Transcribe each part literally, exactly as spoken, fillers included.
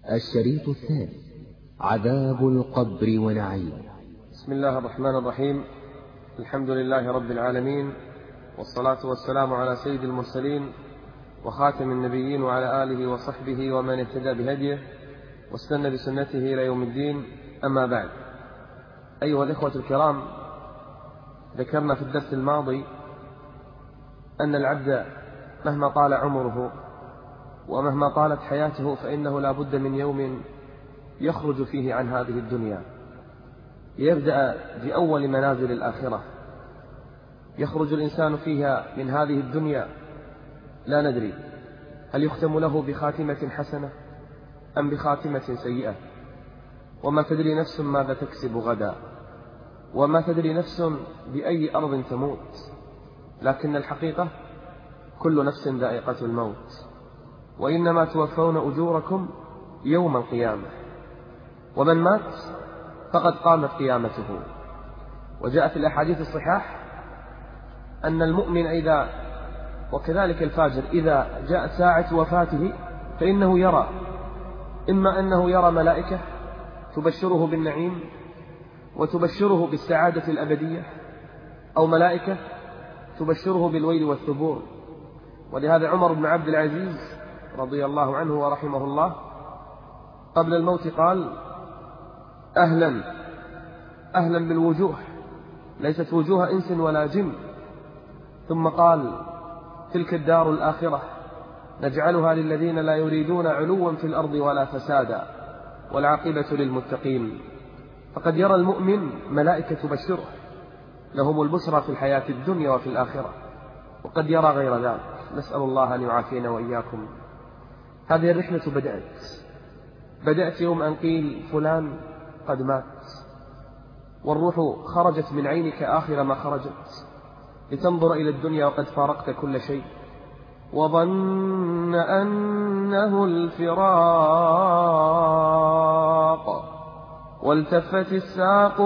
الشريط الثاني: عذاب القبر ونعيمه. بسم الله الرحمن الرحيم. الحمد لله رب العالمين، والصلاة والسلام على سيد المرسلين وخاتم النبيين وعلى آله وصحبه ومن اهتدى بهديه واستنى بسنته إلى يوم الدين. أما بعد، أيها الإخوة الكرام، ذكرنا في الدرس الماضي أن العبد مهما طال عمره ومهما طالت حياته فإنه لا بد من يوم يخرج فيه عن هذه الدنيا، يبدأ بأول منازل الآخرة. يخرج الإنسان فيها من هذه الدنيا لا ندري هل يختم له بخاتمة حسنة أم بخاتمة سيئة، وما تدري نفس ماذا تكسب غدا، وما تدري نفس بأي أرض تموت. لكن الحقيقة كل نفس ذائقة الموت، وإنما توفون أجوركم يوم القيامة. ومن مات فقد قامت قيامته. وجاء في الأحاديث الصحاح أن المؤمن إذا وكذلك الفاجر إذا جاءت ساعة وفاته فإنه يرى، إما أنه يرى ملائكة تبشره بالنعيم وتبشره بالسعادة الأبدية، أو ملائكة تبشره بالويل والثبور. ولهذا عمر بن عبد العزيز رضي الله عنه ورحمه الله قبل الموت قال: أهلا أهلا بالوجوه، ليست وجوه إنس ولا جن. ثم قال: تلك الدار الآخرة نجعلها للذين لا يريدون علوا في الأرض ولا فسادا والعاقبة للمتقين. فقد يرى المؤمن ملائكة تبشره، لهم البشرى في الحياة الدنيا وفي الآخرة، وقد يرى غير ذلك. نسأل الله أن يعافينا وإياكم. هذه الرحلة بدأت بدأت يوم أن قيل فلان قد مات، والروح خرجت من عينك آخر ما خرجت لتنظر إلى الدنيا وقد فارقت كل شيء، وظن أنه الفراق والتفت الساق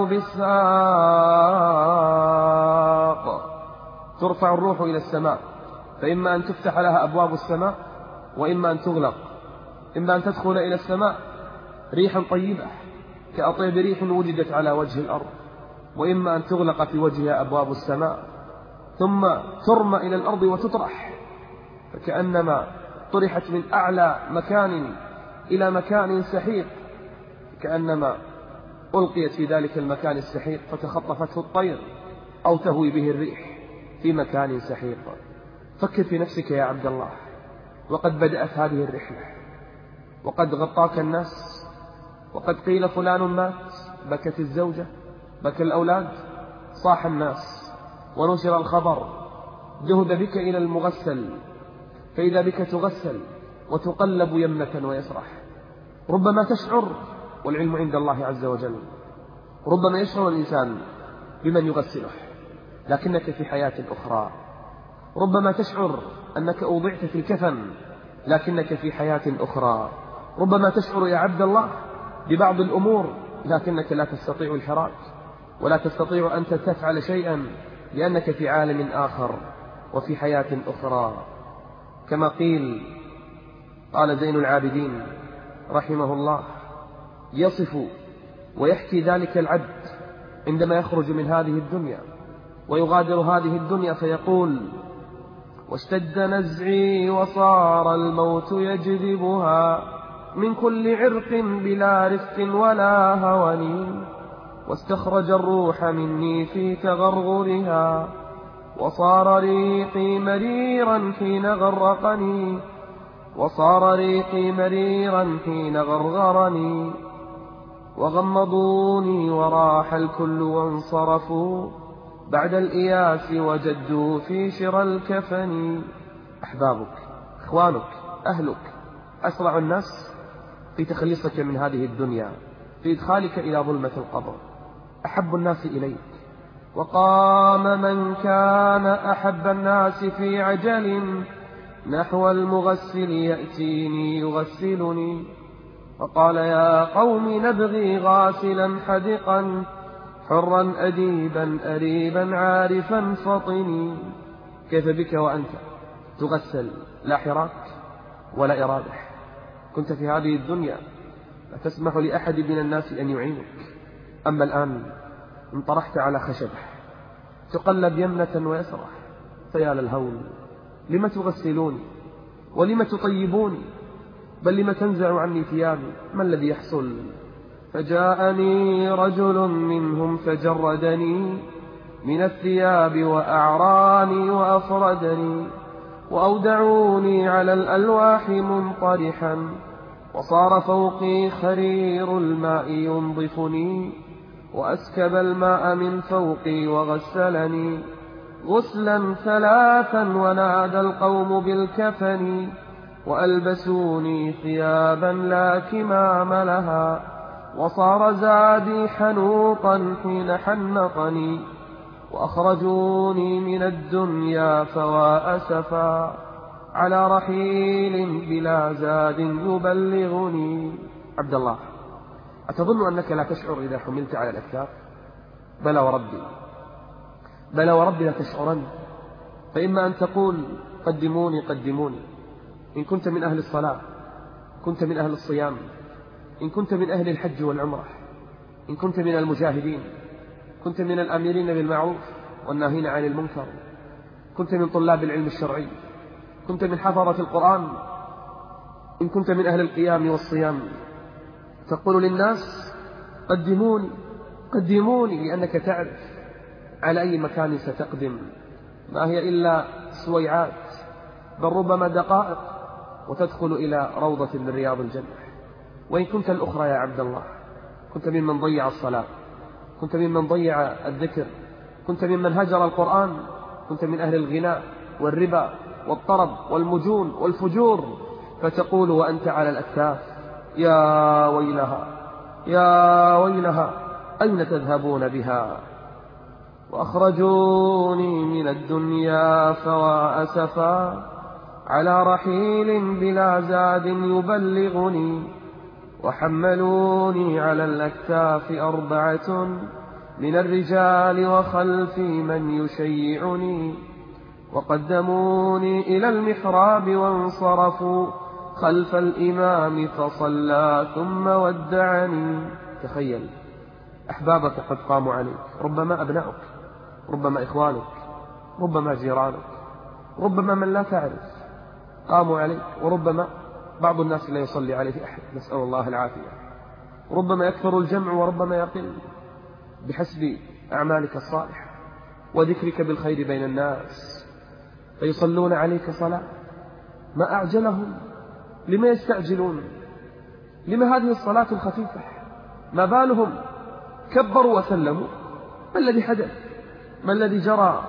بالساق. ترفع الروح إلى السماء، فإما أن تفتح لها أبواب السماء وإما أن تغلق. إما أن تدخل إلى السماء ريح طيبة كأطيب ريح وجدت على وجه الأرض، وإما أن تغلق في وجهها أبواب السماء ثم ترمى إلى الأرض وتطرح، فكأنما طرحت من أعلى مكان إلى مكان سحيق، كأنما ألقيت في ذلك المكان السحيق فتخطفته الطير أو تهوي به الريح في مكان سحيق. فكر في نفسك يا عبد الله، وقد بدأت هذه الرحلة، وقد غطاك الناس، وقد قيل فلان مات، بكت الزوجة، بكى الأولاد، صاح الناس، ونشر الخبر، ذهب بك إلى المغسل فإذا بك تغسل وتقلب يمنة ويسرح. ربما تشعر، والعلم عند الله عز وجل، ربما يشعر الإنسان بمن يغسله لكنك في حياة أخرى. ربما تشعر أنك أوضعت في الكفن لكنك في حياة أخرى. ربما تشعر يا عبد الله ببعض الأمور لكنك لا تستطيع الحراك ولا تستطيع أن تفعل شيئا لأنك في عالم آخر وفي حياة أخرى. كما قيل، قال زين العابدين رحمه الله يصف ويحكي ذلك العبد عندما يخرج من هذه الدنيا ويغادر هذه الدنيا فيقول: واشتد نزعي وصار الموت يجذبها من كل عرق بلا رفق ولا هون، واستخرج الروح مني في تغرغرها وصار ريقي مريرا حين غرقني وصار ريقي مريرا حين غرغرني، وغمضوني وراح الكل وانصرفوا بعد الإياس وجدوا في شرى الكفن. أحبابك، إخوانك، أهلك، أسرع الناس في تخليصك من هذه الدنيا، في إدخالك إلى ظلمة القبر، أحب الناس إليك. وقام من كان أحب الناس في عجل نحو المغسل يأتيني يغسلني، فقال: يا قوم نبغي غاسلا حدقا حرا أديبا أريبا عارفا فطني. كيف بك وأنت تغسل لا حراك ولا إرادة؟ كنت في هذه الدنيا لا تسمح لأحد من الناس أن يعينك. أما الآن إن طرحت على خشبة تقلب يمنة ويسرة، فيا للهول، لم تغسلوني ولم تطيبوني، بل لم تنزع عني ثيابي؟ ما الذي يحصل؟ فجاءني رجل منهم فجردني من الثياب وأعراني وأفردني، وأودعوني على الألواح منطرحا، وصار فوقي خرير الماء ينظفني، وأسكب الماء من فوقي وغسلني غسلا ثلاثا، ونادى القوم بالكفن، وألبسوني ثيابا لا كمام لها، وصار زادي حنوطا حين حنطني، وأخرجوني من الدنيا فوا أسفا على رحيل بلا زاد يبلغني. عبد الله، أتظن أنك لا تشعر إذا حملت على الأكتاف؟ بلى وربي، بلى وربي لا تشعرن. فإما أن تقول قدموني قدموني، إن كنت من أهل الصلاة، كنت من أهل الصيام، إن كنت من أهل الحج والعمرة، إن كنت من المجاهدين، كنت من الآمرين بالمعروف والناهين عن المنكر، كنت من طلاب العلم الشرعي، كنت من حفظة القرآن، إن كنت من أهل القيام والصيام، تقول للناس قدموني قدموني، لأنك تعرف على أي مكان ستقدم، ما هي إلا سويعات، بل ربما دقائق وتدخل إلى روضة من رياض الجنة. وإن كنت الأخرى يا عبد الله، كنت ممن ضيع الصلاة، كنت ممن ضيع الذكر، كنت ممن هجر القرآن، كنت من أهل الغناء والربا والطرب والمجون والفجور، فتقول وأنت على الأكتاف يا ويلها يا ويلها أين تذهبون بها؟ وأخرجوني من الدنيا فوا أسفا على رحيل بلا زاد يبلغني، وحملوني على الأكتاف أربعة من الرجال وخلفي من يشيعني، وقدموني إلى المحراب وانصرفوا خلف الإمام فصلى ثم ودعني. تخيل أحبابك قد قاموا عليك، ربما أبنائك، ربما إخوانك، ربما جيرانك، ربما من لا تعرف قاموا عليك، وربما بعض الناس لا يصلي عليه أحد، نسأل الله العافية. ربما يكثر الجمع وربما يقل بحسب أعمالك الصالحة وذكرك بالخير بين الناس، فيصلون عليك صلاة. ما أعجلهم، لما يستعجلون؟ لما هذه الصلاة الخفيفة؟ ما بالهم كبروا وسلموا؟ ما الذي حدث؟ ما الذي جرى؟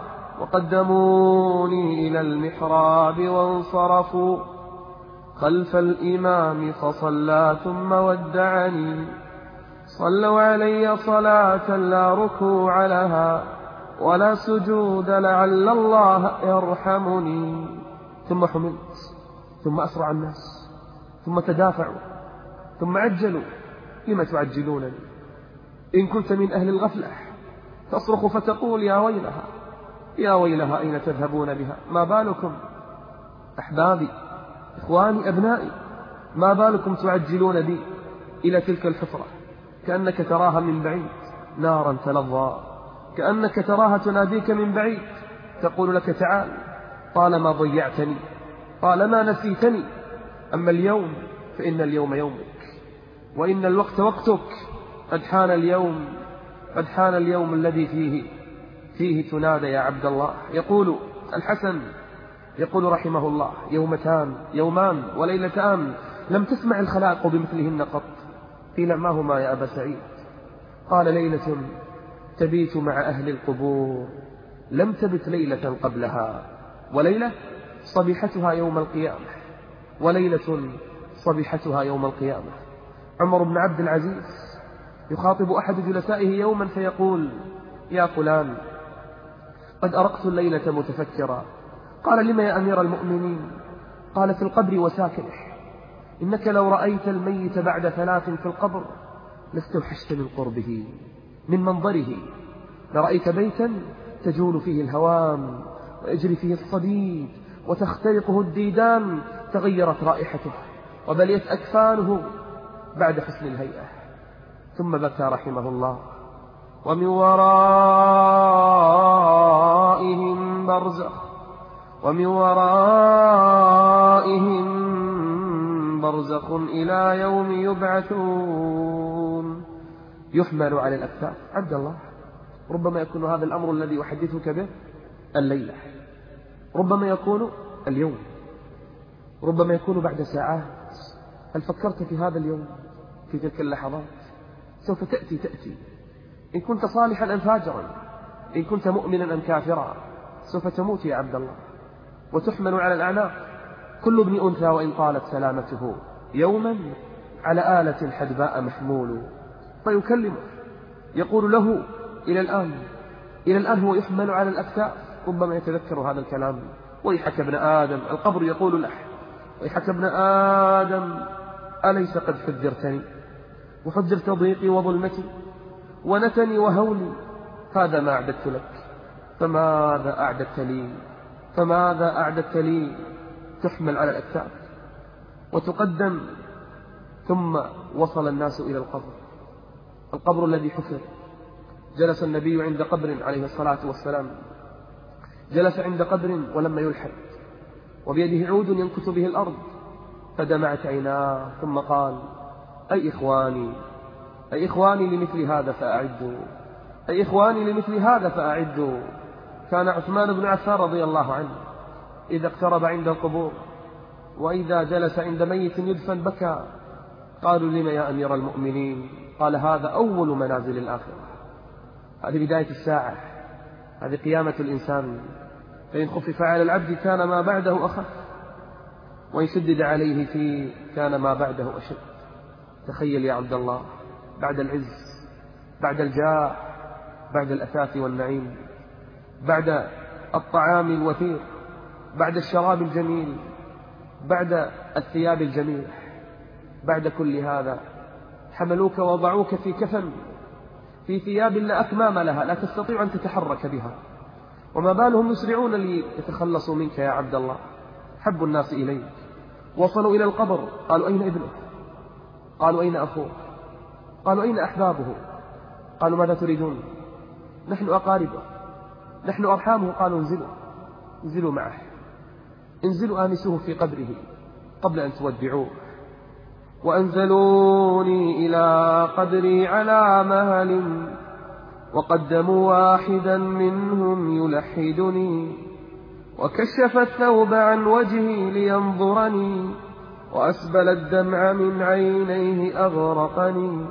وقدموني إلى المحراب وانصرفوا خلف الإمام فصلى ثم ودعني، صلوا علي صلاة لا ركوع لها ولا سجود لعل الله يرحمني. ثم حملت، ثم أسرع الناس، ثم تدافعوا، ثم عجلوا. لم تعجلونني؟ إن كنت من أهل الغفلة تصرخ فتقول يا ويلها يا ويلها أين تذهبون بها؟ ما بالكم أحبابي إخواني أبنائي، ما بالكم تعجلون بي إلى تلك الحفرة كأنك تراها من بعيد نارا تلظى، كأنك تراها تناديك من بعيد تقول لك تعال، طالما ضيعتني، طالما نسيتني. أما اليوم فإن اليوم يومك، وإن الوقت وقتك. قد حان اليوم، قد حان اليوم الذي فيه فيه تنادى يا عبد الله. يقول الحسن يقول رحمه الله يومتان يومان وليلتان لم تسمع الخلائق بمثلهن قط. قيل ما هما يا أبا سعيد؟ قال ليلة تبيت مع أهل القبور لم تبت ليلة قبلها، وليلة صبيحتها يوم القيامة، وليلة صبيحتها يوم القيامة. عمر بن عبد العزيز يخاطب أحد جلسائه يوما فيقول يا فلان قد أرقت الليلة متفكرا. قال لما يا أمير المؤمنين؟ قال في القبر وساكنه، إنك لو رأيت الميت بعد ثلاث في القبر لاستوحشت من قربه من منظره، لرأيت بيتا تجول فيه الهوام ويجري فيه الصديد وتخترقه الديدان، تغيرت رائحته وبليت أكفانه بعد حسن الهيئة. ثم بكى رحمه الله: ومن ورائهم برزخ ومن ورائهم برزخ إلى يوم يبعثون. يحمل على الأكتاف. عبد الله، ربما يكون هذا الأمر الذي أحدثك به الليلة، ربما يكون اليوم، ربما يكون بعد ساعات. هل فكرت في هذا اليوم، في تلك اللحظات؟ سوف تأتي تأتي إن كنت صالحا أم فاجرا، إن كنت مؤمنا أم كافرا، سوف تموت يا عبد الله، وتحمل على الأعناق. كل ابن أنثى وإن طالت سلامته يوما على آلة حدباء محمول. فيكلمه يقول له: إلى الآن إلى الآن هو يحمل على الأكتاف. ربما يتذكر هذا الكلام: ويحك ابن آدم. القبر يقول له: ويحك ابن آدم، أليس قد حذرتني وحذرت ضيقي وظلمتي ونتني وهولي؟ هذا ما أعددت لك، فماذا أعددت لي فماذا أعددت لي تحمل على الأكتاف وتقدم. ثم وصل الناس إلى القبر، القبر الذي حفر. جلس النبي عند قبر عليه الصلاة والسلام، جلس عند قبر ولما يلحد، وبيده عود ينكت به الأرض، فدمعت عيناه ثم قال: أي إخواني أي إخواني لمثل هذا فأعدوا أي إخواني لمثل هذا فأعدوا. كان عثمان بن عفان رضي الله عنه إذا اقترب عند القبور وإذا جلس عند ميت يدفن بكى. قالوا: لم يا أمير المؤمنين؟ قال: هذا أول منازل الآخرة، هذه بداية الساعة، هذه قيامة الإنسان. فإن خفف على العبد كان ما بعده أخف، وإن شدد عليه فيه كان ما بعده أشد. تخيل يا عبد الله، بعد العز، بعد الجاه، بعد الأثاث والنعيم، بعد الطعام الوثير، بعد الشراب الجميل، بعد الثياب الجميلة، بعد كل هذا حملوك ووضعوك في كفن، في ثياب لا أكمام لها، لا تستطيع أن تتحرك بها. وما بالهم يسرعون ليتخلصوا منك يا عبد الله. حب الناس إليك، وصلوا إلى القبر، قالوا: أين ابنه؟ قالوا: أين أخوه؟ قالوا: أين أحبابه؟ قالوا: ماذا تريدون؟ نحن أقاربه، نحن أرحامه. قالوا: انزلوا انزلوا معه، انزلوا آنسوه في قبره قبل أن تودعوه. وأنزلوني إلى قبري على مهل، وقدموا واحدا منهم يلحدني، وكشف الثوب عن وجهي لينظرني، وأسبل الدمع من عينيه أغرقني.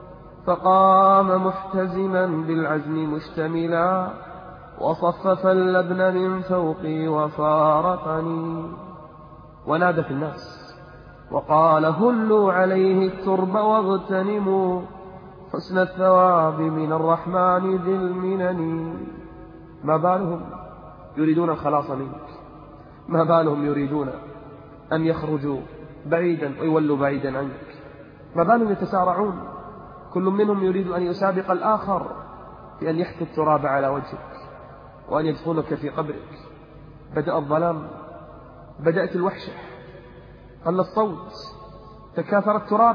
فقام محتزما بالعزم مشتملا، وصفف اللبن من فوقي وفارقني. ونادى في الناس وقال: هلوا عليه الترب واغتنموا حسن الثواب من الرحمن ذي المنن. ما بالهم يريدون الخلاص منك، ما بالهم يريدون أن يخرجوا بعيدا ويولوا بعيدا عنك، ما بالهم يتسارعون، كل منهم يريد أن يسابق الآخر في أن يحث التراب على وجهك وأن يدفنك في قبرك. بدأ الظلام، بدأت الوحشة، قل الصوت، تكاثر التراب،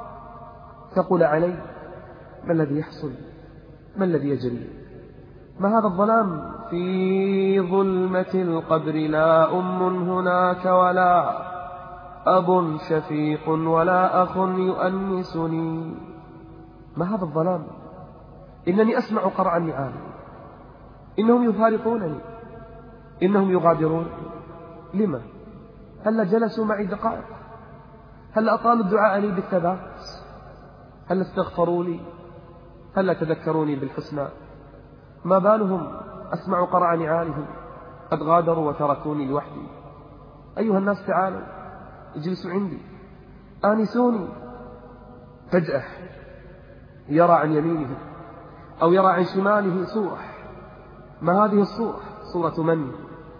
ثقل عليه. ما الذي يحصل؟ ما الذي يجري؟ ما هذا الظلام؟ في ظلمة القبر لا أم هناك ولا أب شفيق ولا أخ يؤنسني. ما هذا الظلام؟ إنني أسمع قرع النعال، إنهم يفارقونني، إنهم يغادرون. لما؟ هل جلسوا معي دقائق؟ هل أطالوا الدعاء لي بالثبات؟ هل استغفروا لي؟ هل تذكروني بالحسنى؟ ما بالهم أسمع قرع نعالهم، قد غادروا وتركوني لوحدي. أيها الناس تعالوا اجلسوا عندي، آنسوني. فجأة يرى عن يمينه أو يرى عن شماله صورة. ما هذه الصورة؟ صورة من؟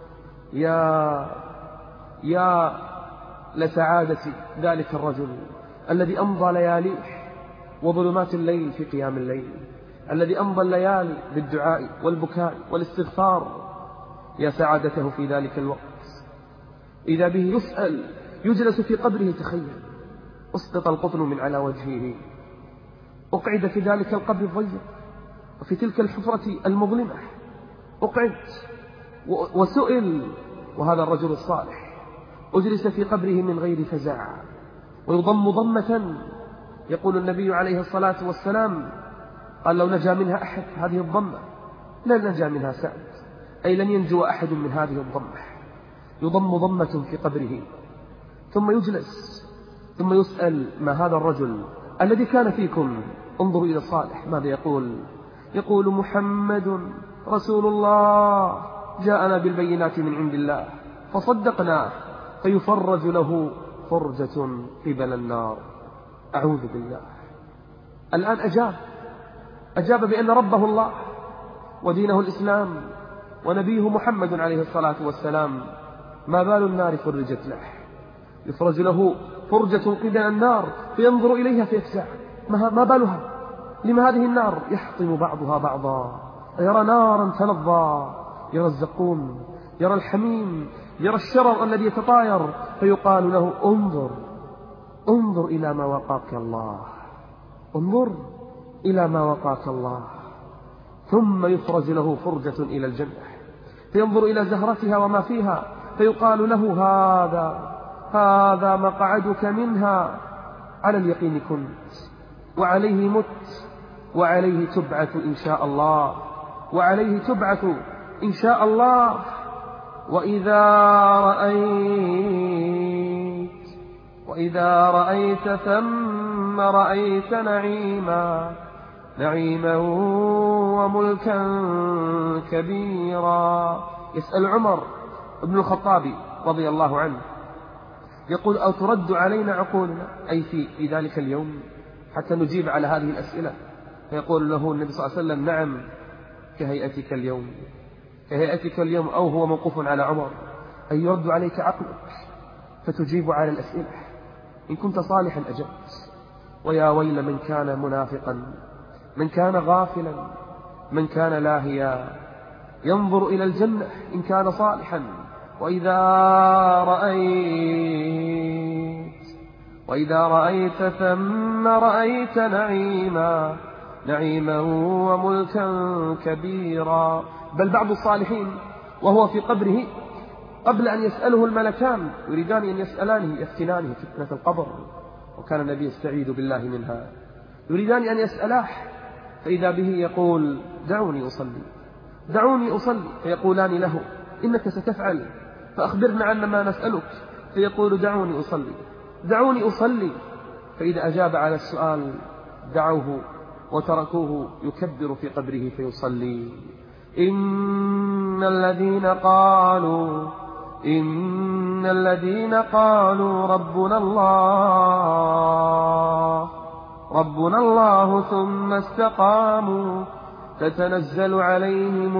يا يا لسعادة ذلك الرجل الذي أمضى لياليه وظلمات الليل في قيام الليل، الذي أمضى الليالي بالدعاء والبكاء والاستغفار. يا سعادته في ذلك الوقت إذا به يسأل، يجلس في قبره. تخيل أسقط القطن من على وجهه، أقعد في ذلك القبر الضيق وفي تلك الحفرة المظلمة، أقعد وسئل، وهذا الرجل الصالح أجلس في قبره من غير فزع ويضم ضمة. يقول النبي عليه الصلاة والسلام قال لو نجا منها أحد هذه الضمة لن نجا منها سعد، أي لن ينجو أحد من هذه الضمة. يضم ضمة في قبره ثم يجلس ثم يسأل ما هذا الرجل الذي كان فيكم؟ انظروا إلى الصالح ماذا يقول؟ يقول محمد رسول الله جاءنا بالبينات من عند الله فصدقناه، فيفرج له فرجة قبل النار. أعوذ بالله. الآن أجاب أجاب بأن ربه الله ودينه الإسلام ونبيه محمد عليه الصلاة والسلام. ما بال النار فرجت له؟ يفرج له فرجة قبل النار فينظر إليها فيفزع، ما بالها؟ لما هذه النار يحطم بعضها بعضا، يرى نارا تلظى، يرى الزقوم، يرى الحميم، يرى الشرر الذي يتطاير، فيقال له انظر انظر إلى ما وقاك الله، انظر إلى ما وقاك الله. ثم يفرج له فرجة إلى الجنة فينظر إلى زهرتها وما فيها، فيقال له هذا هذا مقعدك منها، على اليقين كنت وعليه مت وعليه تبعث إن شاء الله، وعليه تبعث إن شاء الله. وإذا رأيت وإذا رأيت ثم رأيت نعيما نعيما وملكا كبيرا. يسأل عمر بن الخطاب رضي الله عنه يقول أو ترد علينا عقولنا، أي في, في ذلك اليوم، حتى نجيب على هذه الأسئلة. فيقول له النبي صلى الله عليه وسلم نعم كهيئتك اليوم كهيئتك اليوم أو هو موقوف على عمر، أي يرد عليك عقلك فتجيب على الأسئلة. إن كنت صالحا أجبت، ويا ويل من كان منافقا، من كان غافلا، من كان لاهيا، ينظر إلى الجنة إن كان صالحا. وإذا رأيت وإذا رأيت ثم رأيت نعيما نعيما وملكا كبيرا. بل بعض الصالحين وهو في قبره قبل أن يسأله الملكان يريدان أن يسألانه يفتنانه فتنة القبر، وكان النبي يستعيذ بالله منها، يريدان أن يسألاه، فإذا به يقول دعوني أصلي دعوني أصلي، فيقولان له إنك ستفعل فأخبرنا عن ما نسألك، فيقول دعوني أصلي دعوني أصلي. فإذا أجاب على السؤال دعوه وتركوه يكبر في قبره فيصلي. إن الذين قالوا إن الذين قالوا ربنا الله ربنا الله ثم استقاموا تتنزل عليهم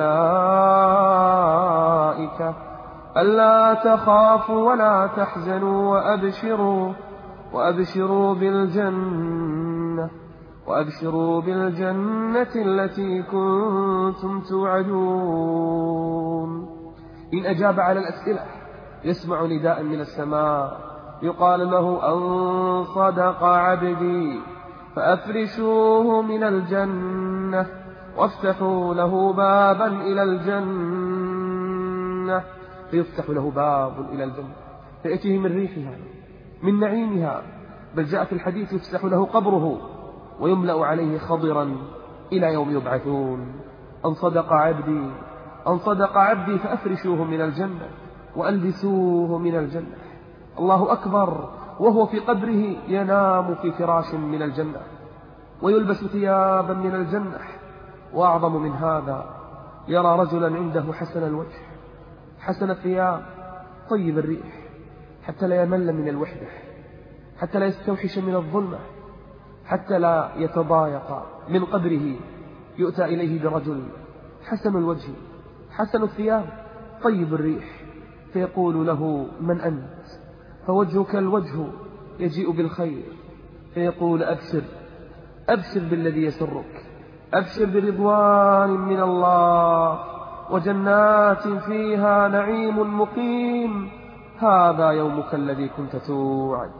الملائكة ألا تخافوا ولا تحزنوا وأبشروا وأبشروا بالجنة وأبشروا بالجنة التي كنتم توعدون. إن أجاب على الأسئلة يسمع نداء من السماء يقال له أن صدق عبدي فأفرشوه من الجنة وافتحوا له بابا إلى الجنة، فيفتح له باب إلى الجنة فيأتيه من ريحها من نعيمها. بل جاء في الحديث يفتح له قبره ويملأ عليه خضرا إلى يوم يبعثون. أن صدق عبدي أن صدق عبدي فأفرشوه من الجنة وألبسوه من الجنة. الله أكبر. وهو في قبره ينام في فراش من الجنة ويلبس ثيابا من الجنة. وأعظم من هذا يرى رجلا عنده حسن الوجه حسن الثياب طيب الريح، حتى لا يمل من الوحدة، حتى لا يستوحش من الظلمة، حتى لا يتضايق من قبره. يؤتى إليه برجل حسن الوجه حسن الثياب طيب الريح، فيقول له من أنت؟ فوجهك الوجه يجيء بالخير، فيقول أبشر أبشر بالذي يسرك، أبشر برضوان من الله وجنات فيها نعيم مقيم، هذا يومك الذي كنت توعد،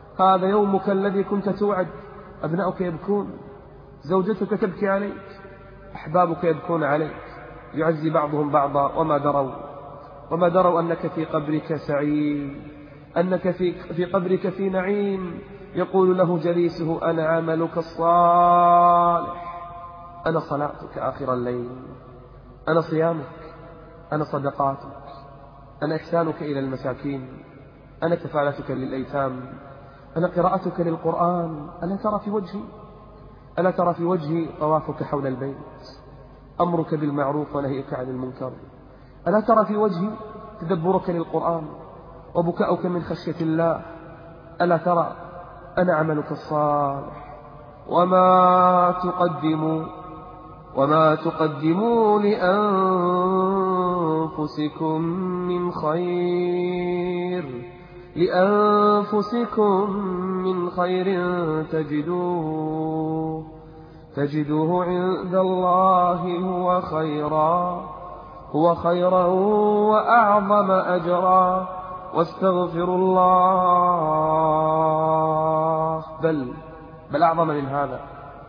هذا يومك الذي كنت توعد. أبناؤك يبكون، زوجتك تبكي عليك، أحبابك يبكون عليك، يعزي بعضهم بعضا وما دروا وما دروا أنك في قبرك سعيد، أنك في, في قبرك في نعيم. يقول له جليسه: أنا عملك الصالح، أنا صلاتك آخر الليل، أنا صيامك، أنا صدقاتك، أنا إحسانك إلى المساكين، أنا كفالتك للأيتام، أنا قراءتك للقرآن. ألا ترى في وجهي ألا ترى في وجهي طوافك حول البيت، أمرك بالمعروف ونهيك عن المنكر؟ ألا ترى في وجهي تدبرك للقرآن وبكاؤك من خشية الله؟ ألا ترى أنا عملك الصالح؟ وما تقدموا وما تقدموا لأنفسكم من خير لأنفسكم من خير تجدوه تجدوه عند الله هو خيرا هو خيرا وأعظم أجرا واستغفروا الله. بل بل أعظم من هذا،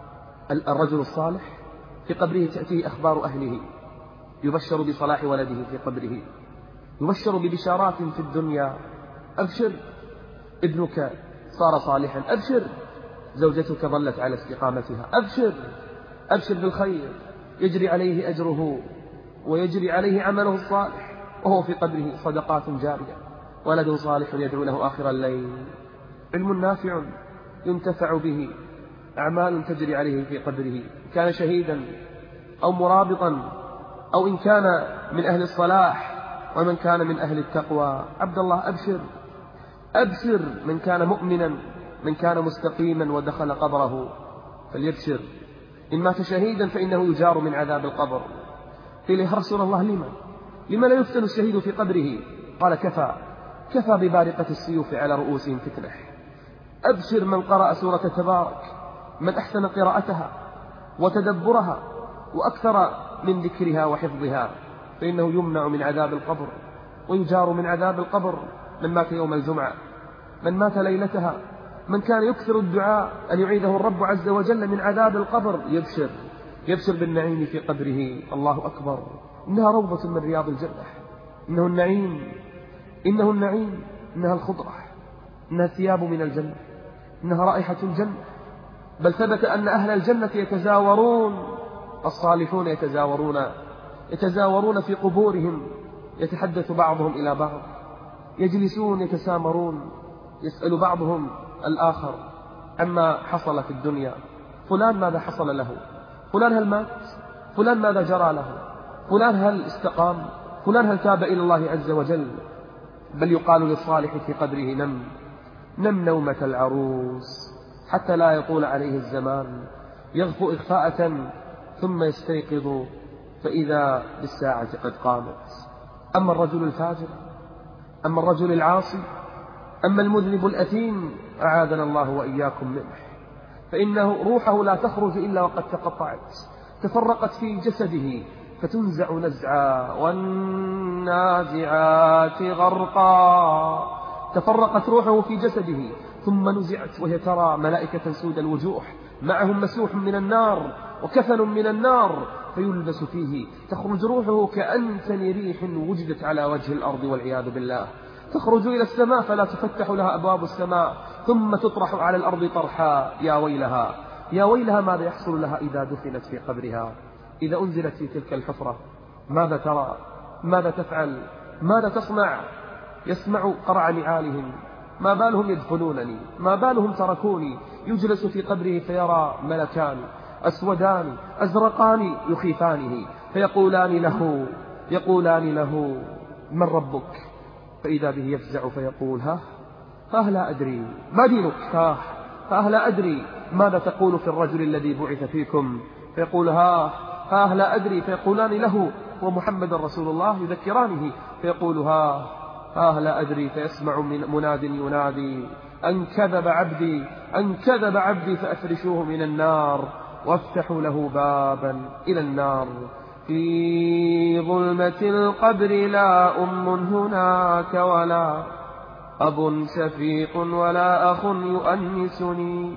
الرجل الصالح في قبره تأتيه أخبار أهله، يبشر بصلاح ولده في قبره، يبشر ببشارات في الدنيا: أبشر ابنك صار صالحا، أبشر زوجتك ظلت على استقامتها، أبشر أبشر بالخير، يجري عليه أجره ويجري عليه عمله الصالح وهو في قبره، صدقات جارية، ولد صالح يدعو له آخر الليل، علم نافع ينتفع به، أعمال تجري عليه في قبره، كان شهيدا أو مرابطا أو إن كان من أهل الصلاح ومن كان من أهل التقوى. عبد الله أبشر أبشر، من كان مؤمنا من كان مستقيما ودخل قبره فليبشر، إن مات شهيدا فإنه يجار من عذاب القبر. قيل: يا رسول الله لما لما لا يفتن الشهيد في قبره؟ قال: كفى كفى ببارقة السيوف على رؤوسهم فتنة. أبشر من قرأ سورة تبارك، من أحسن قراءتها وتدبرها وأكثر من ذكرها وحفظها، فإنه يمنع من عذاب القبر ويجار من عذاب القبر. من مات يوم الجمعة، من مات ليلتها، من كان يكثر الدعاء أن يعيده الرب عز وجل من عذاب القبر، يبشر يبشر بالنعيم في قبره. الله أكبر، إنها روضة من رياض الجنة، إنه النعيم إنه النعيم إنها الخضرة، إنها ثياب من الجنة، إنها رائحة الجنة. بل ثبت أن أهل الجنة يتزاورون، الصالحون يتزاورون يتزاورون في قبورهم، يتحدث بعضهم إلى بعض، يجلسون يتسامرون، يسأل بعضهم الآخر عما حصل في الدنيا: فلان ماذا حصل له؟ فلان هل مات؟ فلان ماذا جرى له؟ فلان هل استقام؟ فلان هل تاب إلى الله عز وجل؟ بل يقال للصالح في قبره: نم نم نومة العروس حتى لا يطول عليه الزمان، يغفو إغفاءة ثم يستيقظ فإذا بالساعة قد قامت. أما الرجل الفاجر، أما الرجل العاصي، أما المذنب الأثيم، أعاذنا الله وإياكم منه، فإنه روحه لا تخرج إلا وقد تقطعت، تفرقت في جسده، فتنزع نزعا والنازعات غرقا. تفرقت روحه في جسده ثم نزعت، وهي ترى ملائكة سود الوجوه معهم مسوح من النار وكفن من النار فيلبس فيه، تخرج روحه كأنتن ريح وجدت على وجه الأرض والعياذ بالله، تخرج إلى السماء فلا تفتح لها أبواب السماء، ثم تطرح على الأرض طرحا. يا ويلها يا ويلها ماذا يحصل لها إذا دفنت في قبرها؟ إذا أنزلت في تلك الحفرة ماذا ترى؟ ماذا تفعل؟ ماذا تصنع؟ يسمع قرع نعالهم: ما بالهم يدفنونني؟ ما بالهم تركوني؟ يجلس في قبره فيرى ملكان أسودان أزرقان يخيفانه، فيقولان له يقولان له من ربك؟ فإذا به يفزع فيقول: ها ها لا أدري. ما دينك؟ ها ها لا أدري. ماذا تقول في الرجل الذي بعث فيكم؟ فيقول: ها ها لا أدري. فيقولان له: ومحمد رسول الله، يذكرانه، فيقول: ها ها لا أدري. فيسمع من مناد ينادي: أن كذب عبدي أن كذب عبدي فأفرشوه من النار وافتحوا له بابا إلى النار. في ظلمة القبر لا أم هناك ولا أب شفيق ولا أخ يؤنسني،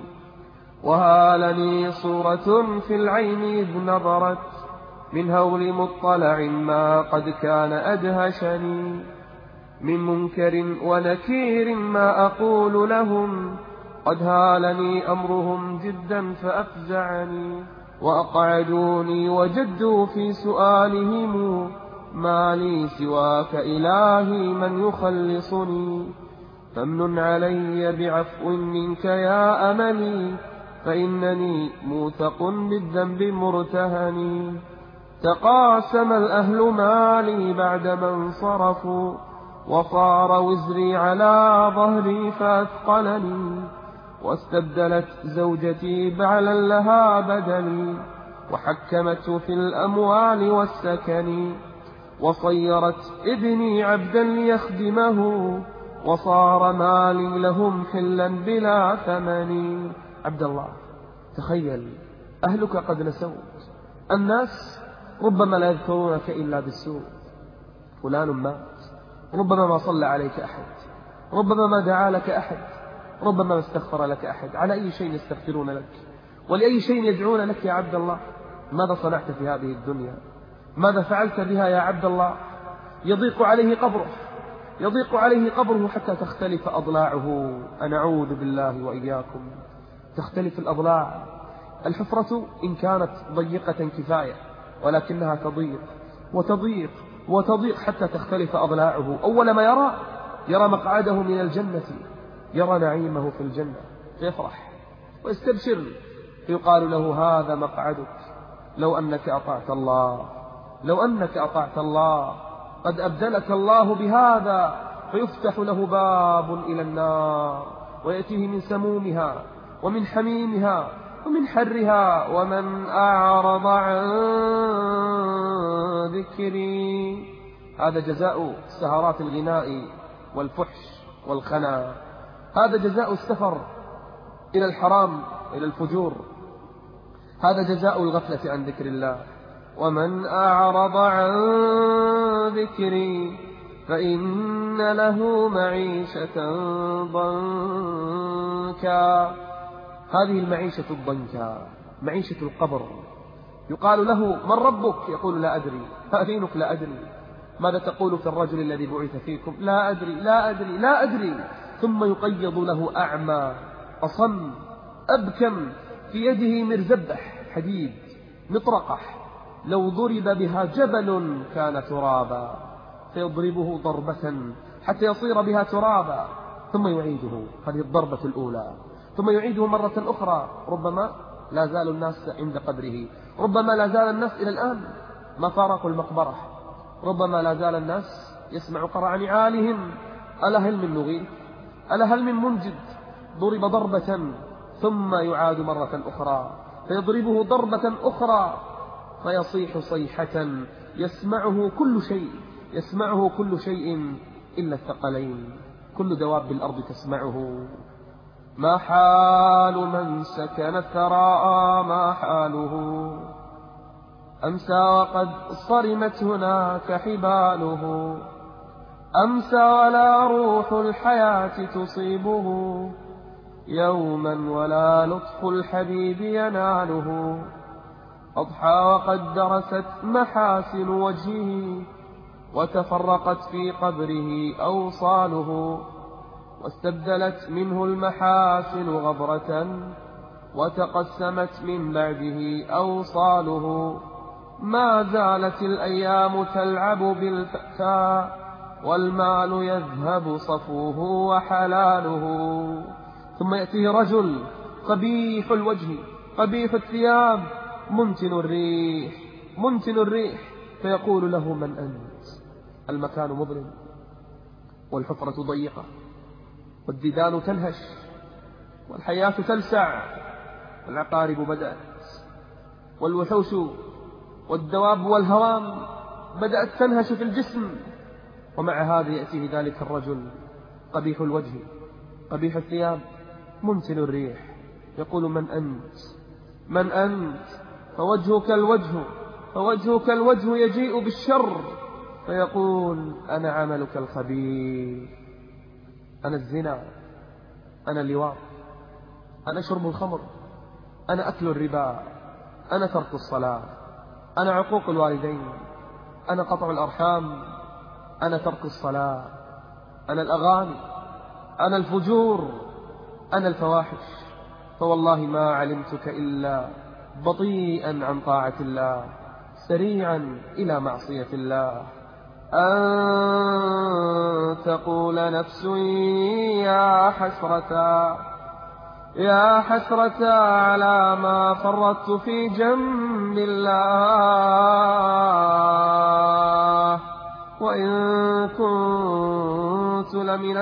وهالني صورة في العين إذ نظرت من هول مطلع ما قد كان أدهشني، من منكر ونكير ما أقول لهم قد هالني أمرهم جدا فأفزعني، وأقعدوني وجدوا في سؤالهم ما لي سواك إلهي من يخلصني، فامنن علي بعفو منك يا أملي فإنني موثق بالذنب مرتهني. تقاسم الأهل مالي بعدما انصرفوا، وصار وزري على ظهري فأثقلني، واستبدلت زوجتي بعلا لها بدلي، وحكمته في الأموال والسكن، وصيرت ابني عبدا ليخدمه، وصار مالي لهم حلا بلا ثمن. عبد الله، تخيل أهلك قد نسوت، الناس ربما لا يذكرونك إلا بالسوء، فلان مات، ربما ما صلى عليك أحد، ربما ما دعا لك أحد، ربما ما استغفر لك أحد. على أي شيء يستغفرون لك؟ ولأي شيء يدعون لك يا عبد الله؟ ماذا صنعت في هذه الدنيا؟ ماذا فعلت بها يا عبد الله؟ يضيق عليه قبره، يضيق عليه قبره حتى تختلف أضلاعه. أنا أعوذ بالله وإياكم تختلف الأضلاع. الحفرة إن كانت ضيقة كفاية، ولكنها تضيق وتضيق وتضيق حتى تختلف أضلاعه. أول ما يرى يرى مقعده من الجنة، يرى نعيمه في الجنة فيفرح ويستبشر، فيقال له هذا مقعدك لو أنك أطعت الله، لو أنك أطعت الله قد أبدلك الله بهذا، فيفتح له باب إلى النار ويأتيه من سمومها ومن حميمها ومن حرها. ومن أعرض عن ذكري، هذا جزاء سهرات الغناء والفحش والخنا، هذا جزاء السفر إلى الحرام إلى الفجور، هذا جزاء الغفلة عن ذكر الله. ومن أعرض عن ذكري فإن له معيشة ضنكا. هذه المعيشة الضنكا معيشة القبر. يقال له من ربك؟ يقول لا أدري. ما دينك؟ لا أدري. ماذا تقول في الرجل الذي بعث فيكم؟ لا أدري لا أدري لا أدري. ثم يقيض له أعمى أصم أبكم في يده مرزبح حديد مطرقح، لو ضرب بها جبل كان ترابا، فيضربه ضربة حتى يصير بها ترابا، ثم يعيده هذه الضربة الأولى، ثم يعيده مرة أخرى. ربما لا زال الناس عند قبره، ربما لا زال الناس إلى الآن ما فارقوا المقبرة، ربما لا زال الناس يسمع قرع نعالهم. ألا هل من مغيث؟ ألا هل من منجد؟ ضرب ضربة ثم يعاد مرة أخرى، فيضربه ضربة أخرى، فيصيح صيحة يسمعه كل شيء، يسمعه كل شيء إلا الثقلين، كل دواب الأرض تسمعه. ما حال من سكن الثراء؟ ما حاله؟ أمسى وقد صرمت هناك حباله، أمسى ولا روح الحياة تصيبه، يوما ولا لطف الحبيب يناله. أضحى وقد درست محاسن وجهه، وتفرقت في قبره أوصاله، واستبدلت منه المحاسن غبرة، وتقسمت من بعده أوصاله. ما زالت الأيام تلعب بالفتى، والمال يذهب صفوه وحلاله. ثم يأتيه رجل قبيح الوجه قبيح الثياب منتن الريح منتن الريح، فيقول له من أنت؟ المكان مظلم، والحفرة ضيقة، والديدان تنهش، والحياة تلسع، والعقارب بدأت، والوحوش والدواب والهوام بدأت تنهش في الجسم. ومع هذا يأتيه ذلك الرجل قبيح الوجه قبيح الثياب منتن الريح، يقول من أنت؟ من أنت؟ فوجهك الوجه فوجهك الوجه يجيء بالشر، فيقول أنا عملك الخبيث أنا الزنا، أنا اللواط، أنا شرب الخمر، أنا أكل الربا، أنا ترك الصلاة، أنا عقوق الوالدين، أنا قطع الأرحام، أنا ترك الصلاة، أنا الأغاني، أنا الفجور، أنا الفواحش. فوالله ما علمتك إلا بطيئا عن طاعة الله، سريعا إلى معصية الله. أن تقول نفس يا حسرة يا حسرة على ما فرطت في جنب الله، وإن كنت لمن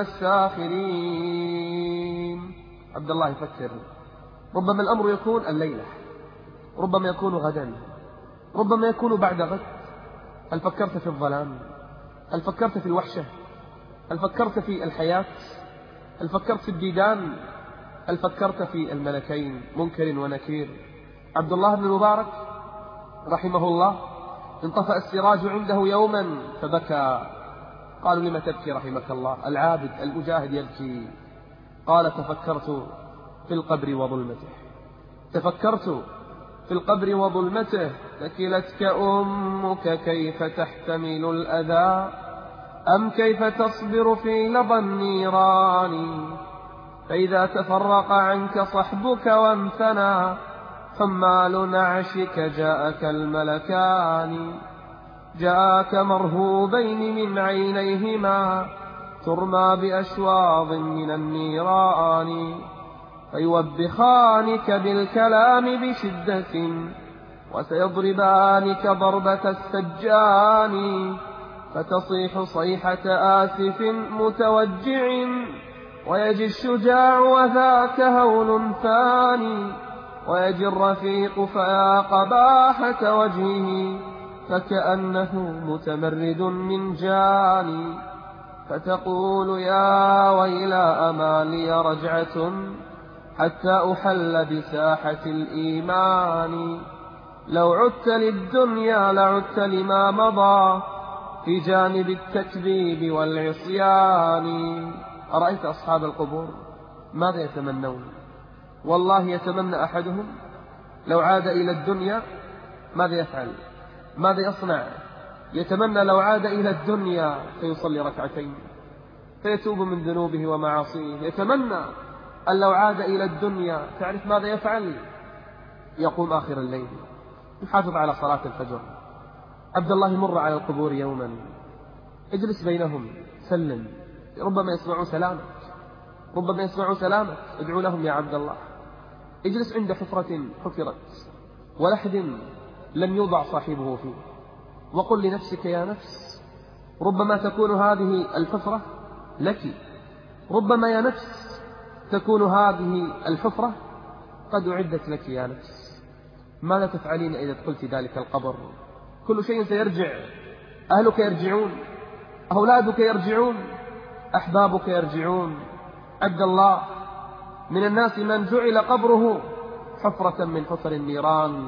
الساخرين. عبد الله يفكر، ربما الأمر يكون الليلة، ربما يكون غدا، ربما يكون بعد غد. هل فكرت في الظلام؟ هل فكرت في الوحشة؟ هل فكرت في الحياة؟ هل فكرت في الديدان؟ هل فكرت في الملكين منكر ونكير؟ عبد الله بن المبارك رحمه الله انطفأ السراج عنده يوما فبكى. قالوا: لم تبكي رحمك الله؟ العابد المجاهد يبكي. قال: تفكرت في القبر وظلمته، تفكرت في القبر وظلمته، ثكلتك أمك كيف تحتمل الأذى، أم كيف تصبر في لظى النيران، فإذا تفرق عنك صحبك وانثنى، حمال نعشك جاءك الملكان، جاءك مرهوبين من عينيهما، ترمى بأشواظ من النيران، فيوبخانك بالكلام بشدة، وسيضربانك ضربة السجان، فتصيح صيحة آسف متوجع، ويجي الشجاع وذاك هول ثاني، ويجي الرفيق فيا قباحة وجهه، فكأنه متمرد من جاني، فتقول: يا ويلا أما لي رجعة حتى أحل بساحة الإيمان، لو عدت للدنيا لعدت لما مضى في جانب التكذيب والعصيان. أرأيت أصحاب القبور ماذا يتمنون؟ والله يتمنى أحدهم لو عاد إلى الدنيا ماذا يفعل؟ ماذا يصنع؟ يتمنى لو عاد إلى الدنيا فيصلي ركعتين، فيتوب من ذنوبه ومعاصيه. يتمنى أن لو عاد إلى الدنيا تعرف ماذا يفعل؟ يقوم آخر الليل يحافظ على صلاة الفجر. عبد الله مر على القبور يوما، اجلس بينهم سلم، ربما يسمعوا سلامك، ربما يسمعوا سلامك، ادعو لهم يا عبد الله. اجلس عند حفرة حفرت ولحد لم يوضع صاحبه فيه، وقل لنفسك: يا نفس، ربما تكون هذه الحفرة لك، ربما يا نفس تكون هذه الحفرة قد أعدت لك يا نفس. ماذا تفعلين إذا دخلت ذلك القبر؟ كل شيء سيرجع، أهلك يرجعون، أولادك يرجعون، أحبابك يرجعون. عبد الله، من الناس من جعل قبره حفرة من حفر النيران.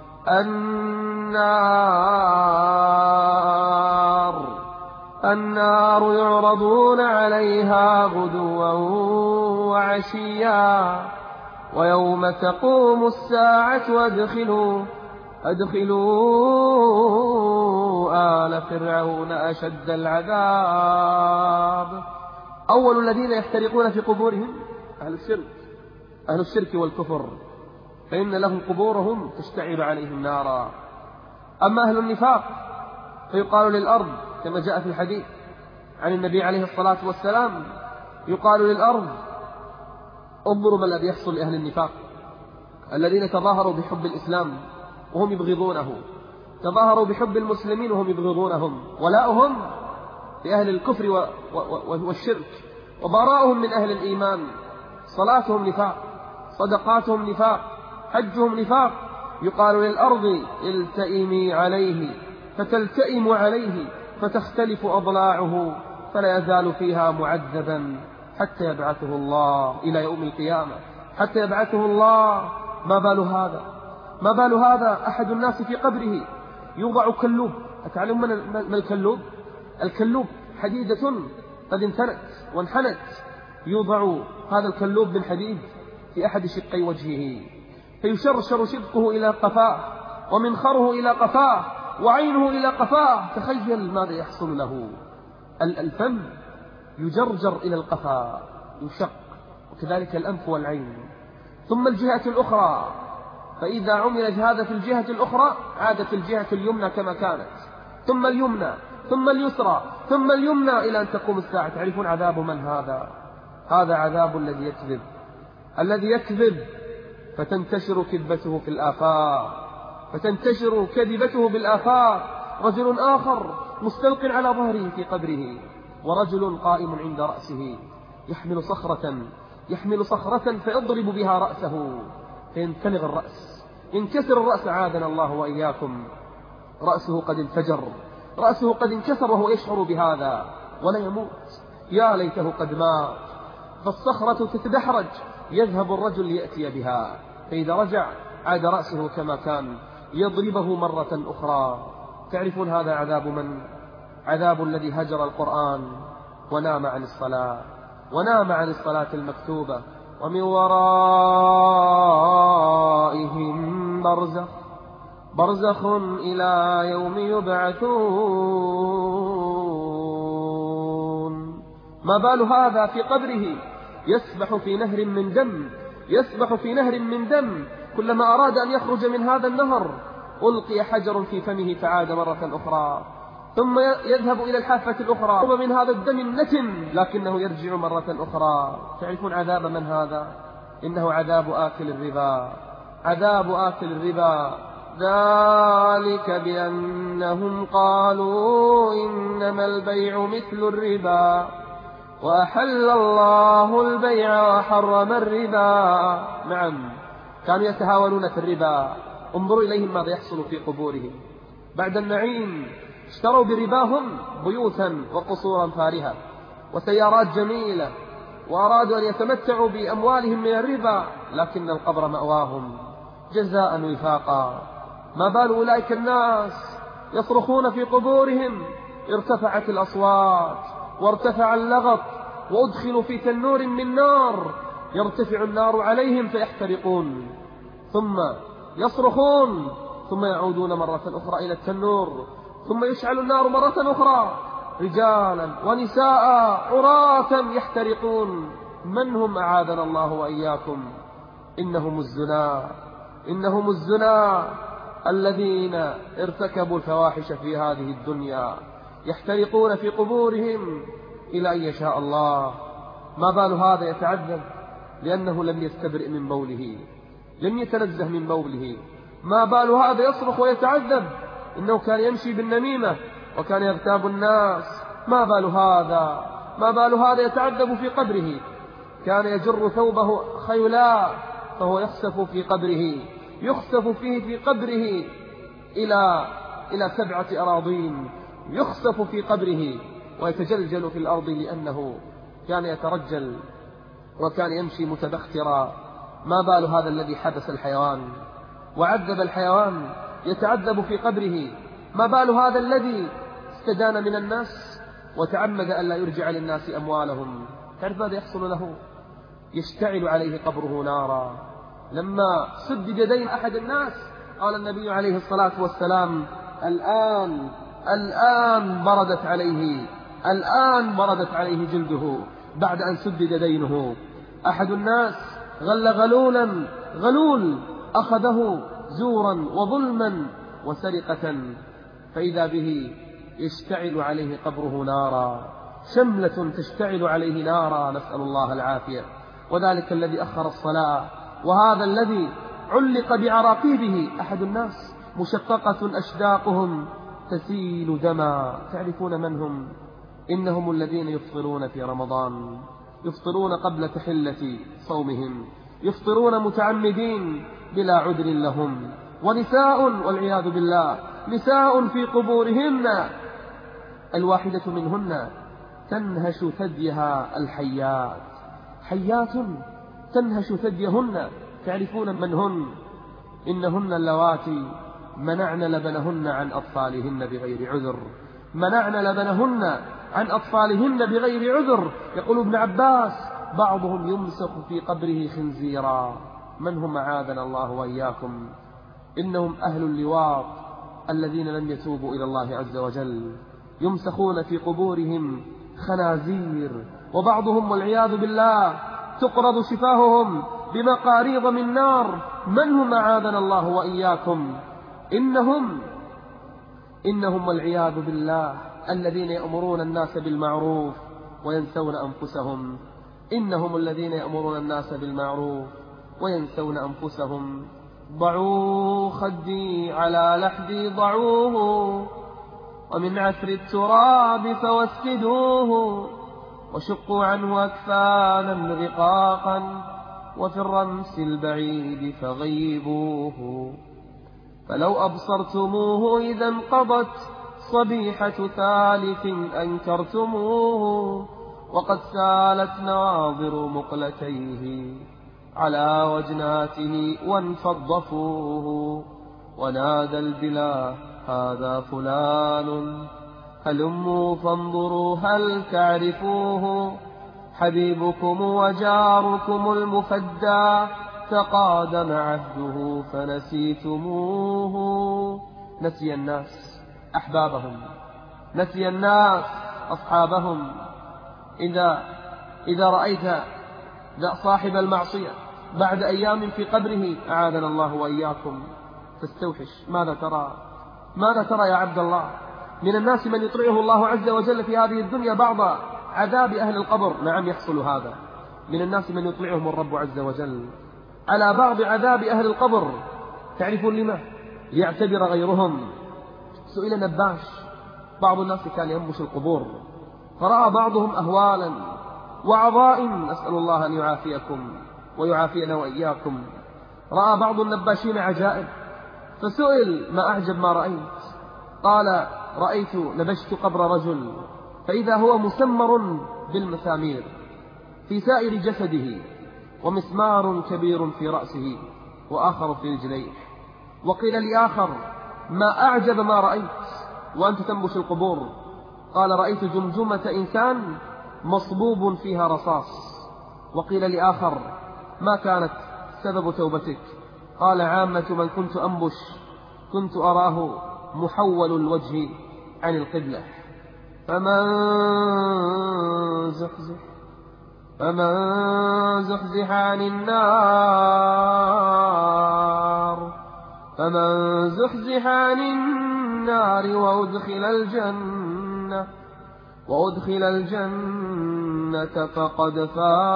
النار النار يعرضون عليها غدوا وعشيا، ويوم تقوم الساعة وادخلوا أدخلوا آل فرعون أشد العذاب. أول الذين يحترقون في قبورهم أهل الشرك، أهل الشرك والكفر، فإن لهم قبورهم تشتعل عليهم نارا. أما أهل النفاق فيقال للأرض كما جاء في الحديث عن النبي عليه الصلاة والسلام، يقال للأرض: انظروا ما الذي يحصل لأهل النفاق الذين تظاهروا بحب الإسلام وهم يبغضونه، تظاهروا بحب المسلمين وهم يبغضونهم، ولاؤهم لأهل الكفر والشرك، وبراءهم من أهل الإيمان. صلاتهم نفاق، صدقاتهم نفاق، حجهم نفاق. يقال للأرض: التئمي عليه، فتلتئم عليه، فتختلف أضلاعه، فلا يزال فيها معذبا حتى يبعثه الله إلى يوم القيامة، حتى يبعثه الله. ما بال هذا؟ ما بال هذا أحد الناس في قبره يوضع كلوب. أتعلم من الكلوب؟ الكلوب حديدة قد انثنت وانحنت يوضع هذا الكلوب من حديد في أحد شقي وجهه فيشرشر شدقه إلى قفاه ومنخره إلى قفاه وعينه إلى قفاه. تخيل ماذا يحصل له. الفم يجرجر إلى القفا يشق، وكذلك الأنف والعين، ثم الجهة الأخرى، فإذا عمل هذا في الجهة الأخرى عادت الجهة اليمنى كما كانت، ثم اليمنى ثم اليسرى ثم اليمنى إلى أن تقوم الساعة. تعرفون عذاب من هذا؟ هذا عذاب الذي يكذب، الذي يكذب فتنتشر كذبته في الآفاق، فتنتشر كذبته بالآفاق. رجل آخر مستلق على ظهره في قبره، ورجل قائم عند رأسه يحمل صخرة يحمل صخرة فيضرب بها رأسه فينتلغ الرأس، ينكسر الرأس، عاذنا الله وإياكم. رأسه قد انفجر، رأسه قد انكسر وهو يشعر بهذا ولا يموت، يا ليته قد مات. فالصخرة تتدحرج، يذهب الرجل ليأتي بها، فإذا رجع عاد رأسه كما كان، يضربه مرة أخرى. تعرفون هذا عذاب من؟ عذاب الذي هجر القرآن ونام عن الصلاة، ونام عن الصلاة المكتوبة. ومن ورائهم برزخ برزخ إلى يوم يبعثون. ما بال هذا في قبره يسبح في نهر من دم، يسبح في نهر من دم، كلما أراد أن يخرج من هذا النهر ألقي حجر في فمه فعاد مرة أخرى، ثم يذهب إلى الحافة الأخرى ومن هذا الدم النتن لكنه يرجع مرة أخرى. تعرفون عذاب من هذا؟ إنه عذاب آكل الربا، عذاب آكل الربا. ذلك بأنهم قالوا إنما البيع مثل الربا وأحل الله البيع وحرم الربا. نعم، كانوا يتهاونون في الربا. انظروا إليهم ماذا يحصل في قبورهم بعد النعيم. اشتروا برباهم بيوتا وقصورا فارهة وسيارات جميلة، وأرادوا أن يتمتعوا بأموالهم من الربا، لكن القبر مأواهم جزاء وفاقا. ما بال أولئك الناس يصرخون في قبورهم، ارتفعت الأصوات وارتفع اللغط وأدخلوا في تنور من نار، يرتفع النار عليهم فيحترقون، ثم يصرخون، ثم يعودون مرة أخرى إلى التنور، ثم يشعل النار مرة أخرى، رجالا ونساء عراة يحترقون. من هم؟ أعاذنا الله وإياكم. إنهم الزنا، إنهم الزنا الذين ارتكبوا الفواحش في هذه الدنيا، يحترقون في قبورهم إلى أن يشاء الله. ما بال هذا يتعذب لأنه لم يستبرئ من بوله، لم يتنزه من بوله. ما بال هذا يصرخ ويتعذب إنه كان يمشي بالنميمة وكان يغتاب الناس. ما بال هذا ما بال هذا يتعذب في قبره، كان يجر ثوبه خيلاء فهو يخسف في قبره، يخسف فيه في قبره إلى إلى سبعة أراضين، يخسف في قبره ويتجلجل في الأرض لأنه كان يترجل وكان يمشي متبخترا. ما بال هذا الذي حبس الحيوان وعذب الحيوان يتعذب في قبره؟ ما بال هذا الذي استدان من الناس وتعمد أن لا يرجع للناس أموالهم؟ تعرف ماذا يحصل له؟ يشتعل عليه قبره نارا. لما سدد يدين أحد الناس قال النبي عليه الصلاة والسلام: الآن الآن بردت عليه الآن بردت عليه جلده بعد أن سدد دينه. أحد الناس غل غلولا غلول أخذه زورا وظلما وسرقة، فإذا به يشتعل عليه قبره نارا، شملة تشتعل عليه نارا، نسأل الله العافية. وذلك الذي أخر الصلاة، وهذا الذي علق بعراقيبه. أحد الناس مشققة أشداقهم تسيل دما. تعرفون من هم؟ إنهم الذين يفطرون في رمضان، يفطرون قبل تحلة صومهم، يفطرون متعمدين بلا عذر لهم. ونساء والعياذ بالله، نساء في قبورهن الواحدة منهن تنهش ثديها الحيات، حيات تنهش ثديهن. تعرفون من هن؟ إنهن اللواتي منعن لبنهن عن أطفالهن بغير عذر، منعن لبنهن عن أطفالهن بغير عذر. يقول ابن عباس: بعضهم يمسخ في قبره خنزيرا. من هم أعاذنا الله وإياكم؟ إنهم أهل اللواط الذين لم يتوبوا إلى الله عز وجل، يمسخون في قبورهم خنازير، وبعضهم والعياذ بالله تقرض شفاههم بمقاريض من نار. من هم أعاذنا الله وإياكم؟ إنهم إنهم والعياذ بالله الذين يأمرون الناس بالمعروف وينسون أنفسهم. إنهم الذين يأمرون الناس بالمعروف وينسون أنفسهم. ضعوا خدي على لحدي ضعوه، ومن عثر التراب فوسدوه، وشقوا عنه أكفانا رقاقا، وفي الرمس البعيد فغيبوه. فلو أبصرتموه إذا انقضت صبيحة ثالث أنكرتموه، وقد سالت نواظر مقلتيه على وجناته وانفضفوه. ونادى البلا هذا فلان، هلموا فانظروا هل تعرفوه، حبيبكم وجاركم المفدى تقادم عهده فنسيتموه. نسي الناس أحبابهم، نسي الناس أصحابهم. إذا, إذا رأيت صاحب المعصية بعد أيام في قبره أعاذنا الله وإياكم تستوحش. ماذا ترى؟ ماذا ترى يا عبد الله؟ من الناس من يطلعه الله عز وجل في هذه الدنيا بعض عذاب أهل القبر. نعم يحصل هذا. من الناس من يطلعهم الرب عز وجل على بعض عذاب أهل القبر. تعرفون لما؟ ليعتبر غيرهم. سئل نباش، بعض الناس كان ينبش القبور، فرأى بعضهم أهوالا وعظائم، نسأل الله أن يعافيكم ويعافينا وإياكم. رأى بعض النباشين عجائب، فسئل ما أعجب ما رأيت؟ قال رأيت نبشت قبر رجل فإذا هو مسمر بالمسامير في سائر جسده، ومسمار كبير في رأسه وآخر في رجليه. وقيل لآخر ما أعجب ما رأيت وأنت تنبش القبور؟ قال رأيت جمجمة إنسان مصبوب فيها رصاص. وقيل لآخر ما كانت سبب توبتك؟ قال عامة من كنت أنبش كنت أراه محول الوجه عن القبلة. فمن زحزح فمن زحزح عن النار فمن زحزح عن النار وأدخل الجنة وأدخل الجنة فقد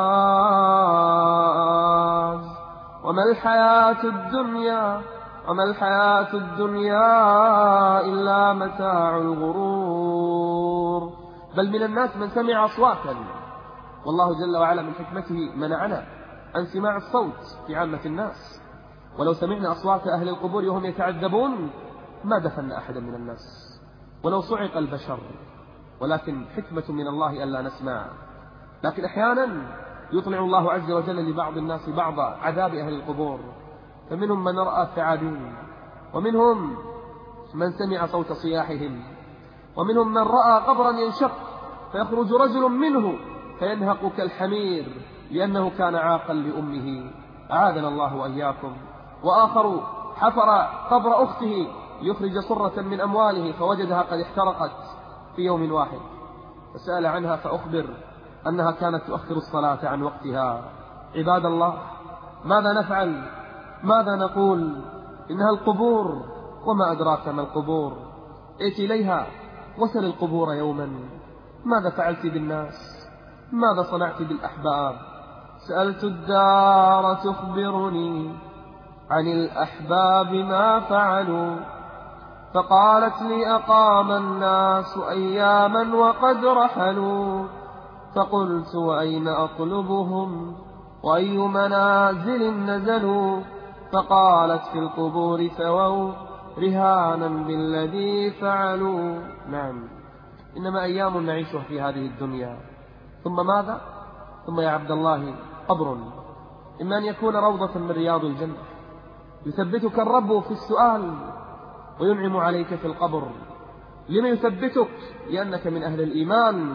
فاز. وما الحياة الدنيا وما الحياة الدنيا إلا متاع الغرور. بل من الناس من سمع أصواتا، والله جل وعلا من حكمته منعنا عن سماع الصوت في عامة الناس. ولو سمعنا أصوات أهل القبور وهم يتعذبون ما دفن أحدا من الناس ولو صعق البشر، ولكن حكمة من الله ألا نسمع. لكن أحيانا يطلع الله عز وجل لبعض الناس بعض عذاب أهل القبور، فمنهم من رأى الثعابين، ومنهم من سمع صوت صياحهم، ومنهم من رأى قبرا ينشق فيخرج رجل منه فينهق كالحمير لأنه كان عاقا لأمه، أعاذنا الله وإياكم. وآخر حفر قبر أخته ليخرج صرة من أمواله فوجدها قد احترقت في يوم واحد، فسأل عنها فأخبر أنها كانت تؤخر الصلاة عن وقتها. عباد الله، ماذا نفعل؟ ماذا نقول؟ إنها القبور، وما أدراك ما القبور. ائت إليها وسل القبور يوما. ماذا فعلت بالناس؟ ماذا صنعت بالأحباب؟ سألت الدار تخبرني عن الأحباب ما فعلوا، فقالت لي أقام الناس أياما وقد رحلوا. فقلت وأين أطلبهم وأي منازل نزلوا؟ فقالت في القبور ثووا رهانا بالذي فعلوا. نعم، إنما أيام نعيشها في هذه الدنيا، ثم ماذا؟ ثم يا عبد الله قبر، إما أن يكون روضة من رياض الجنة يثبتك الرب في السؤال وينعم عليك في القبر. لما يثبتك؟ لأنك من أهل الإيمان،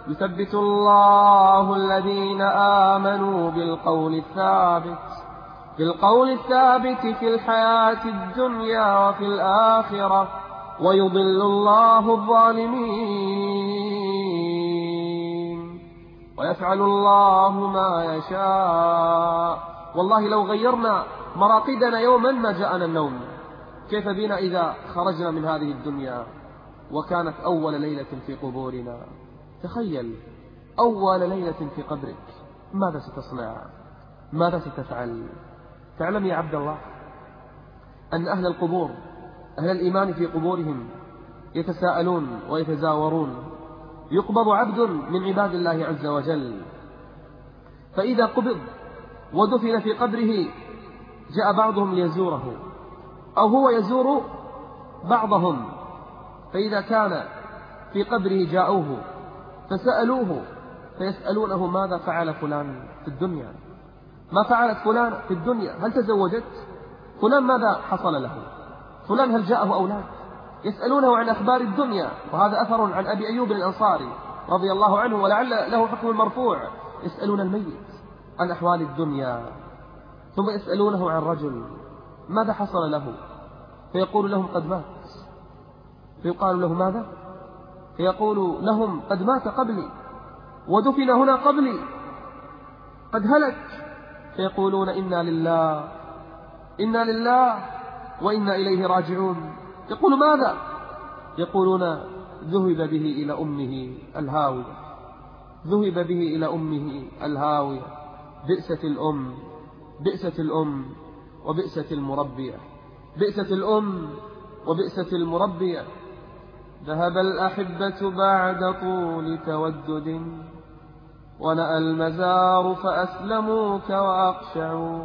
يثبت الله الذين آمنوا بالقول الثابت بالقول الثابت في الحياة الدنيا وفي الآخرة ويضل الله الظالمين ويفعل الله ما يشاء. والله لو غيرنا مراقدنا يوما ما جاءنا النوم. كيف بنا إذا خرجنا من هذه الدنيا وكانت أول ليلة في قبورنا؟ تخيل أول ليلة في قبرك، ماذا ستصنع؟ ماذا ستفعل؟ تعلم يا عبد الله أن أهل القبور أهل الإيمان في قبورهم يتساءلون ويتزاورون. يقبض عبد من عباد الله عز وجل، فإذا قبض ودفن في قبره جاء بعضهم ليزوره أو هو يزور بعضهم، فإذا كان في قبره جاءوه فسألوه فيسألونه ماذا فعل فلان في الدنيا؟ ما فعلت فلان في الدنيا؟ هل تزوجت؟ فلان ماذا حصل له؟ فلان هل جاءه أولاد؟ يسألونه عن أخبار الدنيا. وهذا أثر عن أبي أيوب الأنصاري رضي الله عنه ولعل له حكم المرفوع. يسألون الميت عن أحوال الدنيا، ثم يسألونه عن رجل ماذا حصل له؟ فيقول لهم قد مات. فيقال له ماذا؟ فيقول لهم قد مات قبلي ودفن هنا قبلي، قد هلك. فيقولون إنا لله إنا لله وإنا إليه راجعون. يقول ماذا؟ يقولون ذهب به إلى أمه الهاوية ذهب به إلى أمه الهاوية بئست الأم بئست الأم وبئست المربية بئست الأم وبئست المربية. ذهب الأحبة بعد طول تودد ونأى المزار فأسلموك وأقشعوا.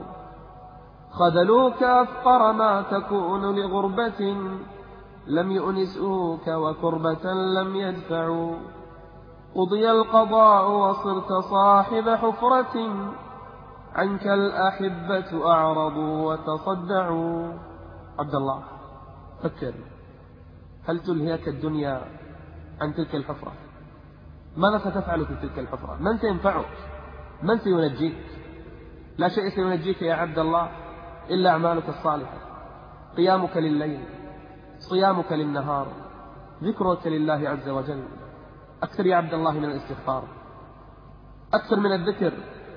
خذلوك أفقر ما تكون لغربة لم يؤنسوك وكربة لم يدفعوا. قضي القضاء وصرت صاحب حفرة عنك الأحبة أعرضوا وتصدعوا. عبد الله فكر، هل تلهيك الدنيا عن تلك الحفرة؟ ماذا ستفعل في تلك الحفرة؟ من سينفعك؟ من سينجيك؟ لا شيء سينجيك يا عبد الله إلا أعمالك الصالحة، قيامك لليل، صيامك للنهار، ذكرك لله عز وجل. أكثر يا عبد الله من الاستغفار، أكثر من الذكر،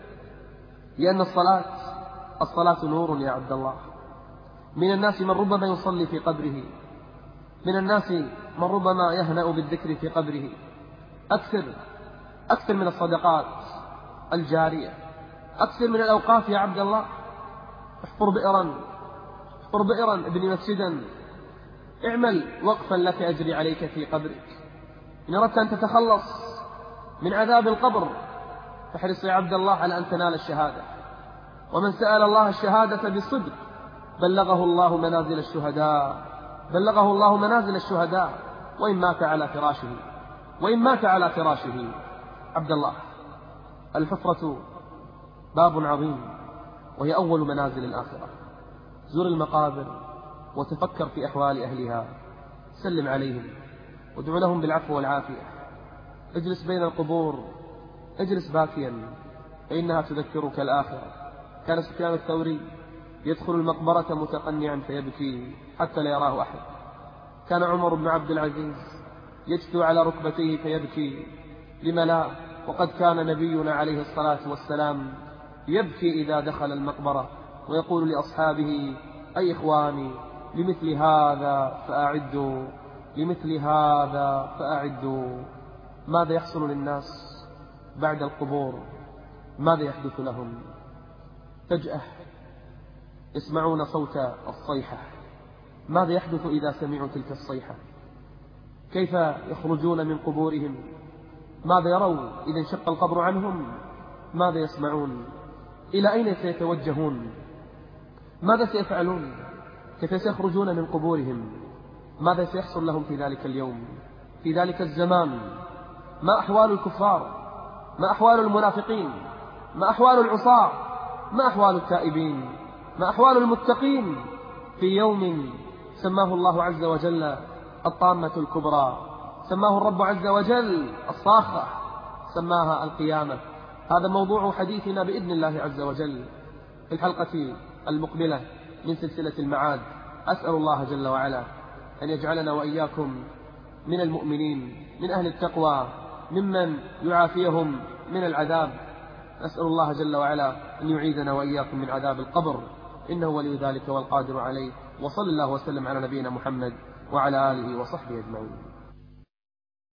لأن الصلاة الصلاة نور يا عبد الله. من الناس من ربما يصلي في قبره، من الناس من ربما يهنأ بالذكر في قبره. أكثر أكثر من الصدقات الجارية، أكثر من الأوقاف يا عبد الله. احفر بئرا احفر بئرا ابن مسجدا، اعمل وقفا لك أجري عليك في قبرك. إن أردت أن تتخلص من عذاب القبر فاحرص يا عبد الله على أن تنال الشهادة. ومن سأل الله الشهادة بالصدق بلغه الله منازل الشهداء بلغه الله منازل الشهداء وإن مات على فراشه وإن مات على فراشه. عبد الله، الحفرة باب عظيم وهي أول منازل الآخرة. زور المقابر وتفكر في أحوال أهلها، سلم عليهم وادع لهم بالعفو والعافية. اجلس بين القبور، اجلس باكيا فإنها تذكرك الآخرة. كان سفيان الثوري يدخل المقبرة متقنعا فيبكي حتى لا يراه أحد. كان عمر بن عبد العزيز يجثو على ركبتيه فيبكي. لم لا؟ وقد كان نبينا عليه الصلاة والسلام يبكي إذا دخل المقبرة ويقول لأصحابه: أي إخواني، لمثل هذا فأعدوا لمثل هذا فأعدوا. ماذا يحصل للناس بعد القبور؟ ماذا يحدث لهم؟ فجأة يسمعون صوت الصيحة. ماذا يحدث إذا سمعوا تلك الصيحة؟ كيف يخرجون من قبورهم؟ ماذا يرون إذا انشق القبر عنهم؟ ماذا يسمعون؟ إلى أين سيتوجهون؟ ماذا سيفعلون؟ كيف سيخرجون من قبورهم؟ ماذا سيحصل لهم في ذلك اليوم، في ذلك الزمان؟ ما أحوال الكفار؟ ما أحوال المنافقين؟ ما أحوال العصاة؟ ما أحوال التائبين؟ ما أحوال المتقين في يوم سماه الله عز وجل الطامة الكبرى، سماه الرب عز وجل الصاخة، سماها القيامة. هذا موضوع حديثنا بإذن الله عز وجل في الحلقة المقبلة من سلسلة المعاد. أسأل الله جل وعلا أن يجعلنا وإياكم من المؤمنين من أهل التقوى ممن يعافيهم من العذاب. نسأل الله جل وعلا أن يعيذنا وإياكم من عذاب القبر، إنه ولي ذلك والقادر عليه. وصلى الله وسلم على نبينا محمد وعلى آله وصحبه أجمعين.